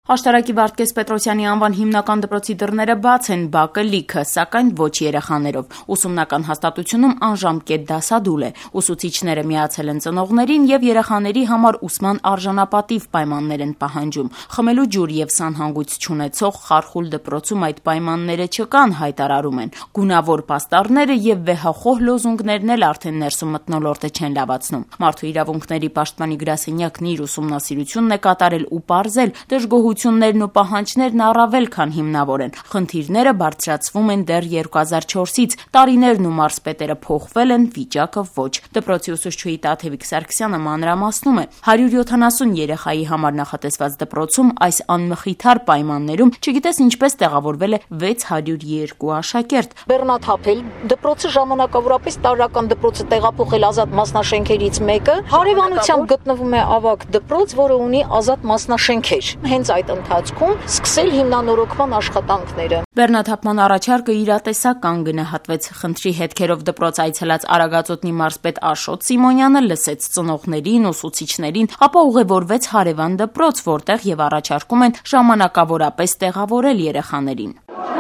Աշտարակի Վարդգես Պետրոսյանի անվան հիմնական դպրոցի դռները բաց են, բակը լիքը, սակայն ոչ երեխաներով։ Ուսումնական հաստատությունում անժամկետ դասադուլ է։ Ուսուցիչները միացել են ծնողներին եւ երեխաների համար ուսման արժանապատիվ պայմաններ են պահանջում։ Խմելու ջուր եւ սանհանգույց չունեցող Խարխուլ դպրոցում այդ պայմանները չկան, հայտարարում են։ Գունավոր պաստառները եւ վեհախոհ լոզունգներն էլ արդեն ներսում մթնոլորտը չեն լավացնում։ Մարդու իրավունքների պաշտպանի գրասենյակն իր ուսումնասիրությունն է կատարել ու պարզել դժգոհություններն ու պահանջներն առավել քան հիմնավոր են։ Խնդիրները բարձրացվում են դեռ 2004-ից, տարիներն ու մարզպետերը փոխվել են, վիճակը ոչ։ Դպրոցի ուսուցչուհի Տաթևիկ Սարգսյանը մանրամասնում է, 170 երեխայի համար նախատեսված դպրոցում այս անմխիթար պայմաններում չգիտես ինչպես տեղավորվել է 602 աշակերտ։ Բեռնաթափել դպրոցը ժամանակավորապես տարրական դպրոցը տեղափոխել ազատ մասնաշենքերից մեկը, հարևանությամբ գտնվում է ավագ դպրոց, որը ունի ազատ մասնաշենքեր։ Հենց այդ ընթացքում սկսել հիմնանորոգման աշխատանքները։ Բեռնաթափման առաջարկը իրատեսական գնահատվեց։ Խնդրի հետքերով դպրոց այցելած Արագածոտնի մարզպետ Աշոտ Սիմոնյանը լսեց ծնողներին, ուսուցիչներին, ապա ուղևորվեց հարևան դպրոց, որտեղ եւ առաջարկում են ժամանակավորապես տեղավորել երեխաներին։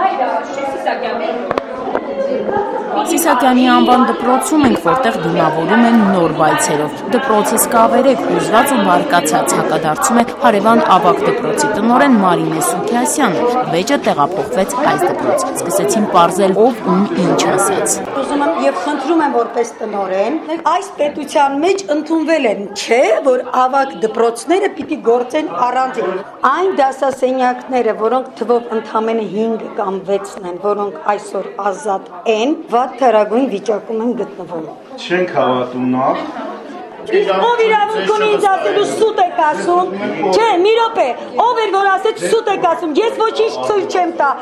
Սիսակյանի անվան դպրոցում ենք, որտեղ դիմավորում են նոր բայցերով։ Դպրոցը սկավերեք, հուզված ու բարկացած, հակադարձում է հարևան ավագ դպրոցի տնօրեն Մարինե Սուքիասյանը։ Վեճը տեղափոխվեց այս դպրոց։ Սկսեցին պարզել ով ում ինչ ասաց։ Ուզում եմ եւ խնդրում եմ որպես տնօրեն, այս պետության մեջ ընդունվել են, չէ, որ ավագ դպրոցները պիտի գործեն առանձին։ Այն դասասենյակները, որոնք թվով ընդամենը 5 կամ 6-ն են, որոնք այսօր ազատ են, թարագույն վիճակում են գտնվում։ Չենք հավատում նախ։ Ով իրավունք ունի ինձ ասելու սուտ եք ասում։ Չէ, մի րոպե, ով էր որ ասեց սուտ եք ասում։ Ես ոչինչ ցույց չեմ տա։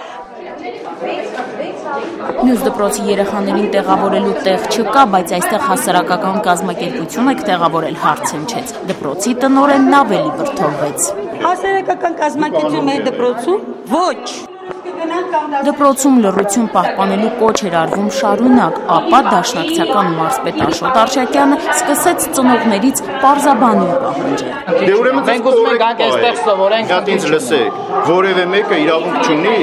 Մյուս դպրոցի երեխաներին տեղավորելու տեղ չկա, բայց այստեղ հասարակական կազմակերպություն եք տեղավորել, հարց հնչեց։ Դպրոցի տնօրենն ավելի վրդովվեց։ Հասարակական կազմակերպություն մեր դպրոցում ոչ։ Դպրոցում լռություն պահպանելու կոչ էր արվում շարունակ, ապա դաշնակցական մարզպետ Աշոտ Արշակյանը սկսեց ծնողներից պարզաբանում պահանջել։ Դե ուրեմն մենք ուզում ենք այստեղ սովորենք, հատ ինձ լսեք, որևէ մեկը իրավունք չունի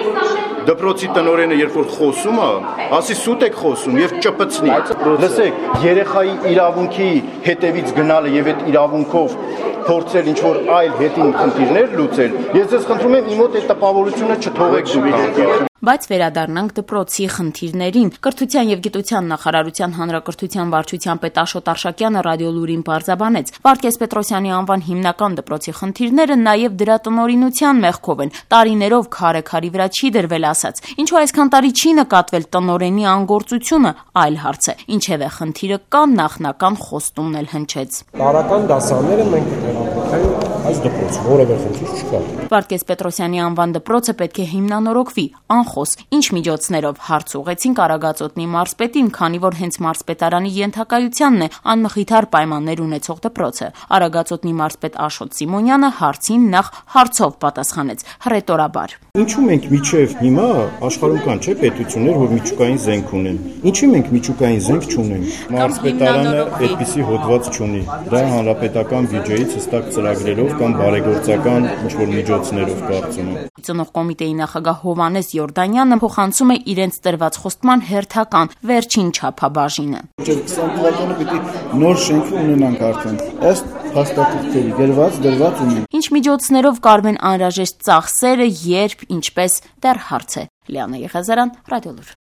դպրոցի տնօրենը երբ որ խոսում է, ասի սուտ եք խոսում եւ ճպցնի։ Լսեք, երեխայի իրավունքի հետևից գնալը եւ այդ իրավունքով փորձել ինչ որ այլ հետին խնդիրներ լուծել, ես ձեզ խնդրում եմ իմ մոտ այդ տպավորությունը չթողեք դուք։ Բայց վերադառնանք դպրոցի խնդիրներին։ Կրթության եւ գիտության նախարարության հանրակրթության վարչության պետ Աշոտ Արշակյանը ռադիոլուրին պարզաբանեց. Վարդգես Պետրոսյանի անվան հիմնական դպրոցի խնդիրները նաեւ դրա տնօրինության մեղքով են։ Տարիներով քարի վրա չի դրվել ասած։ Ինչու այսքան տարի չի նկատվել տնօրենի անգործությունը, այլ հարց է։ Ինչևէ խնդիրը կան, նախնական խոստումն էլ հնչեց։ Տարական դասարանները մենք կտեղափոխենք այս դպրոցում, որևէ խնդիր չկա։ Վարդգես Պետրոսյանի անվան դպրոցը պետք է հիմնանորոգվի, անխոս, ինչ միջոցներով հարց ուղեցինք Արագածոտնի մարզպետին, քանի որ հենց մարզպետարանի ենթակայությանն է անմխիթար պայմաններ ունեցող դպրոցը։ Արագածոտնի մարզպետ Աշոտ Սիմոնյանը հարցին նախ հարցով պատասխանեց, հռետորաբար։ Ինչու մենք միջև հիմա աշխարհում կան չէ պետություններ, որ միջուկային զենք ունեն։ Ինչի մենք միջուկային զենք չունենք։ Մարզպետարանը այդպիսի հոդված չունի։ Դա հանրապետական բյուջեից հստակ ծրագրերով կամ բարեգործական ինչ-որ միջոցներով կարծում եմ։ Ծնող կոմիտեի նախագահ Հովհաննես Յորդանյանը փոխանցում է իրենց տրված խոստման հերթական վերջին չափաբաժինը։ 20 թվականը պիտի նոր շենք ունենանք արդեն։ Ըստ փաստաթղթերի դրված ունի։ Ինչ միջոցներով կարվեն անհրաժեշտ ծախսերը, երբ, ինչպես, դեռ հարց է։ Լիանա Եղազարյան, Ռադիոլուր։